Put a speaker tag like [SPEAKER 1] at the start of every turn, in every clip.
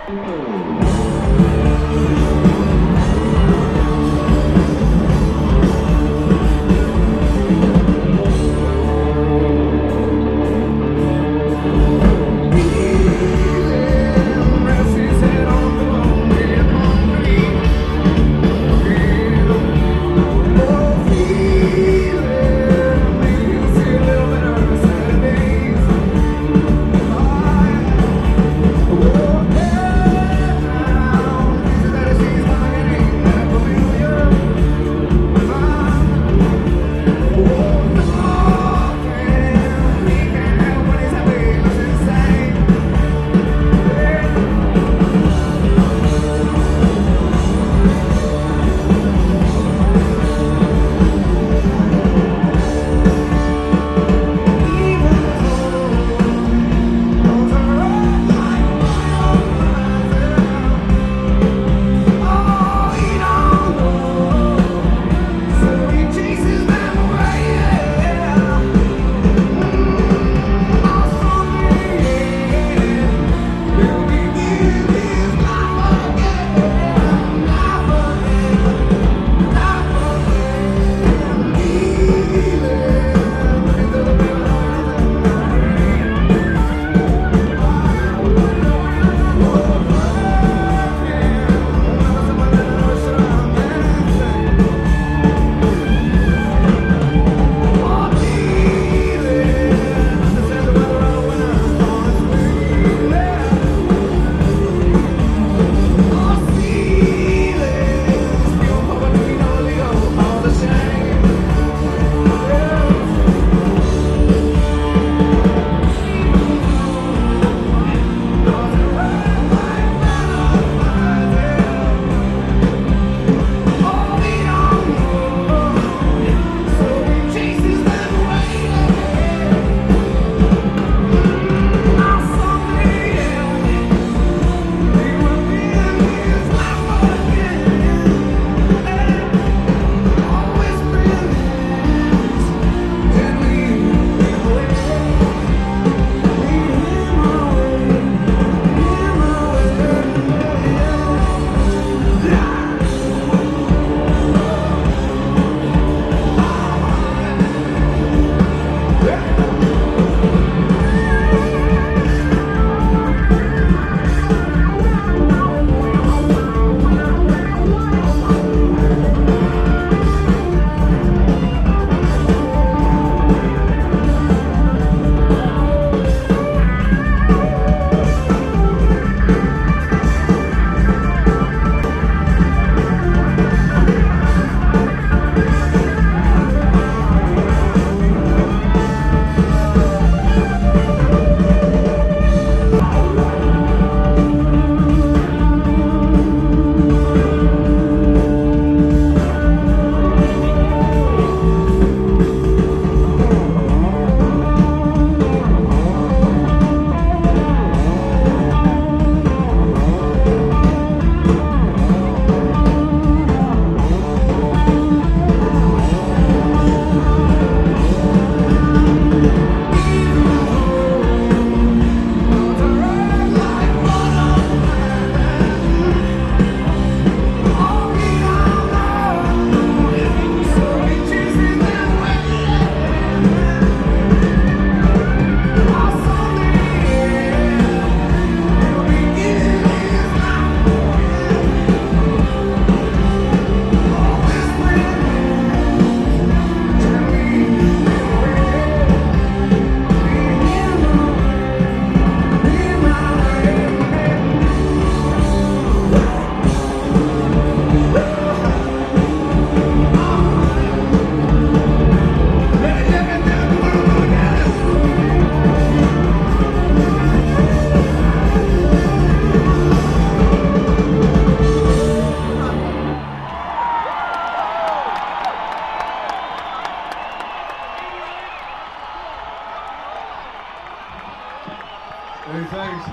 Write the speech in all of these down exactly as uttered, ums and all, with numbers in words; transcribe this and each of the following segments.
[SPEAKER 1] Hey, thanks.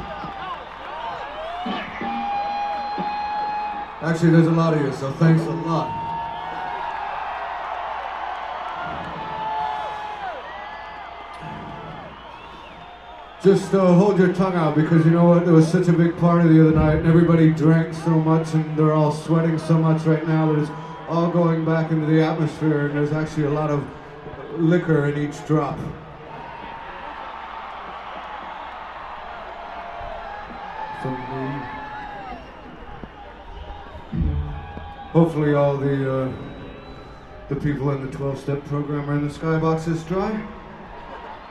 [SPEAKER 1] Actually, there's a lot of you, so thanks a lot. Just uh, hold your tongue out, because you know what? There was such a big party the other night and everybody drank so much and they're all sweating so much right now that it's all going back into the atmosphere, and there's actually a lot of liquor in each drop. So, um, hopefully all the uh, the people in the twelve-step program are in the skyboxes dry.